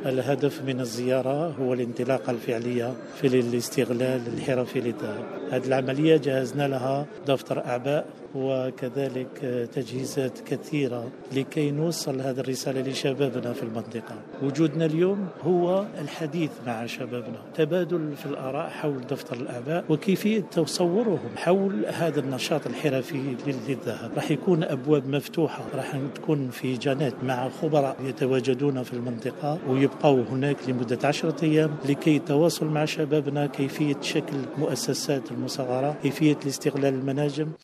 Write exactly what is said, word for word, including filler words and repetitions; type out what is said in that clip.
الهدف من الزيارة هو الانطلاقة الفعلية في الاستغلال الحرفي للذهب. هذه العملية جهزنا لها دفتر أعباء وكذلك تجهيزات كثيرة لكي نوصل هذه الرسالة لشبابنا في المنطقة. وجودنا اليوم هو الحديث مع شبابنا، تبادل في الآراء حول دفتر الأعباء وكيفية تصورهم حول هذا النشاط الحرفي للذهب. راح يكون أبواب مفتوحة، راح تكون في جانات مع خبراء يتواجدون في المنطقة ويبقوا هناك لمدة عشرة أيام لكي يتواصل مع شبابنا كيفية شكل مؤسسات المصغرة، كيفية الاستغلال المناجم.